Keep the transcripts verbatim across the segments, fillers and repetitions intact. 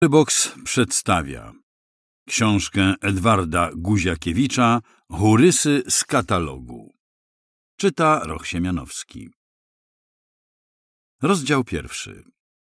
Box przedstawia książkę Edwarda Guziakiewicza Hurysy z katalogu. Czyta Roch Siemianowski. Rozdział pierwszy.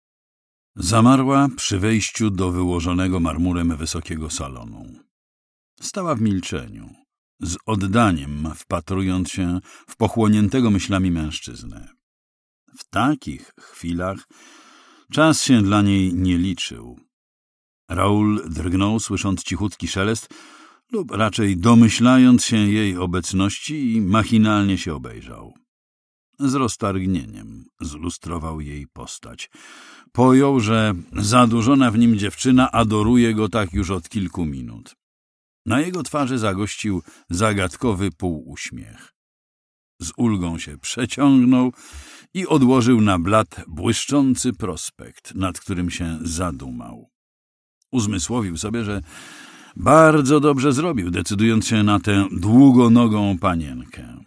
Zamarła przy wejściu do wyłożonego marmurem wysokiego salonu. Stała w milczeniu, z oddaniem wpatrując się w pochłoniętego myślami mężczyznę. W takich chwilach czas się dla niej nie liczył. Raul drgnął, słysząc cichutki szelest, lub raczej domyślając się jej obecności, i machinalnie się obejrzał. Z roztargnieniem zlustrował jej postać. Pojął, że zadurzona w nim dziewczyna adoruje go tak już od kilku minut. Na jego twarzy zagościł zagadkowy półuśmiech. Z ulgą się przeciągnął i odłożył na blat błyszczący prospekt, nad którym się zadumał. Uzmysłowił sobie, że bardzo dobrze zrobił, decydując się na tę długonogą panienkę.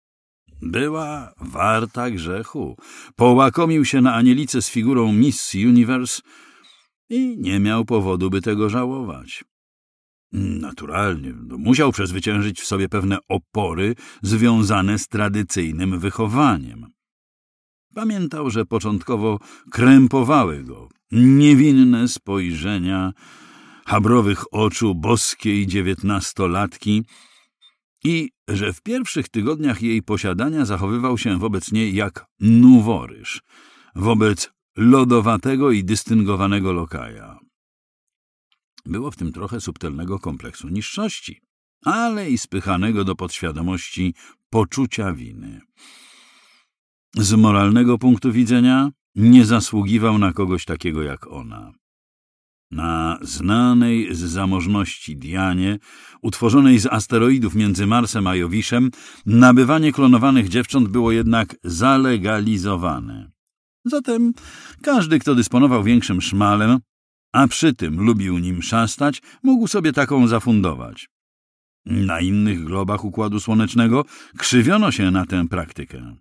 Była warta grzechu. Połakomił się na Anielice z figurą Miss Universe i nie miał powodu, by tego żałować. Naturalnie, musiał przezwyciężyć w sobie pewne opory związane z tradycyjnym wychowaniem. Pamiętał, że początkowo krępowały go niewinne spojrzenia habrowych oczu boskiej dziewiętnastolatki i że w pierwszych tygodniach jej posiadania zachowywał się wobec niej jak nuworyż, wobec lodowatego i dystyngowanego lokaja. Było w tym trochę subtelnego kompleksu niższości, ale i spychanego do podświadomości poczucia winy. Z moralnego punktu widzenia nie zasługiwał na kogoś takiego jak ona. Na znanej z zamożności Dianie, utworzonej z asteroidów między Marsem a Jowiszem, nabywanie klonowanych dziewcząt było jednak zalegalizowane. Zatem każdy, kto dysponował większym szmalem, a przy tym lubił nim szastać, mógł sobie taką zafundować. Na innych globach Układu Słonecznego krzywiono się na tę praktykę,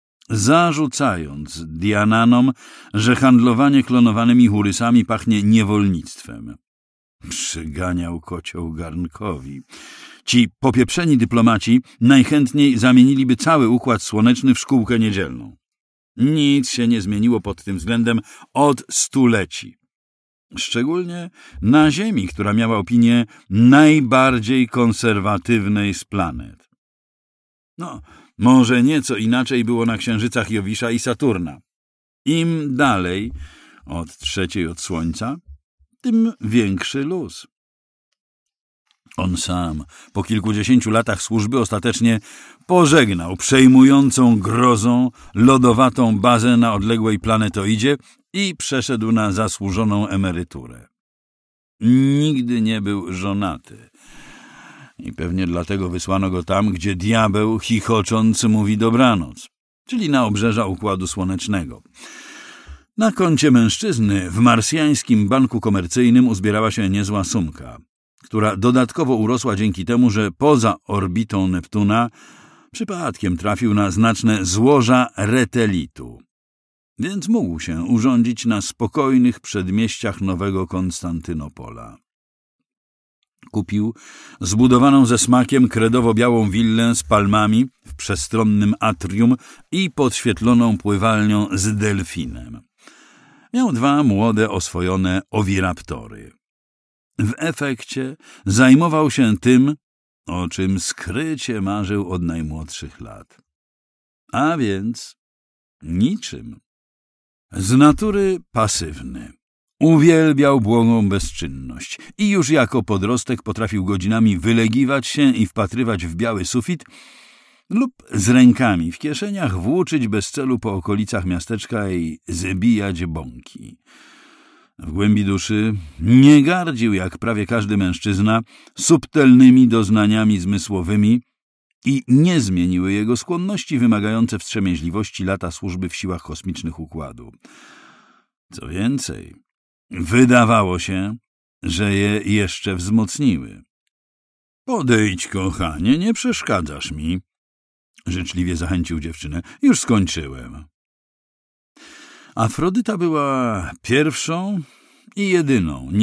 zarzucając Diananom, że handlowanie klonowanymi hurysami pachnie niewolnictwem. Przyganiał kocioł garnkowi. Ci popieprzeni dyplomaci najchętniej zamieniliby cały Układ Słoneczny w szkółkę niedzielną. Nic się nie zmieniło pod tym względem od stuleci. Szczególnie na Ziemi, która miała opinię najbardziej konserwatywnej z planet. No, może nieco inaczej było na księżycach Jowisza i Saturna. Im dalej od trzeciej od Słońca, tym większy luz. On sam po kilkudziesięciu latach służby ostatecznie pożegnał przejmującą grozą lodowatą bazę na odległej planetoidzie i przeszedł na zasłużoną emeryturę. Nigdy nie był żonaty. I pewnie dlatego wysłano go tam, gdzie diabeł chichocząc mówi dobranoc, czyli na obrzeża Układu Słonecznego. Na koncie mężczyzny w marsjańskim banku komercyjnym uzbierała się niezła sumka, która dodatkowo urosła dzięki temu, że poza orbitą Neptuna przypadkiem trafił na znaczne złoża retelitu, więc mógł się urządzić na spokojnych przedmieściach nowego Konstantynopola. Kupił zbudowaną ze smakiem kredowo-białą willę z palmami w przestronnym atrium i podświetloną pływalnią z delfinem. Miał dwa młode, oswojone owiraptory. W efekcie zajmował się tym, o czym skrycie marzył od najmłodszych lat. A więc niczym. Z natury pasywny. Uwielbiał błogą bezczynność i już jako podrostek potrafił godzinami wylegiwać się i wpatrywać w biały sufit lub z rękami w kieszeniach włóczyć bez celu po okolicach miasteczka i zbijać bąki. W głębi duszy nie gardził, jak prawie każdy mężczyzna, subtelnymi doznaniami zmysłowymi i nie zmieniły jego skłonności wymagające wstrzemięźliwości lata służby w siłach kosmicznych układu. Co więcej, wydawało się, że je jeszcze wzmocniły. — Podejdź, kochanie, nie przeszkadzasz mi — życzliwie zachęcił dziewczynę. — Już skończyłem. Afrodyta była pierwszą I jedyną,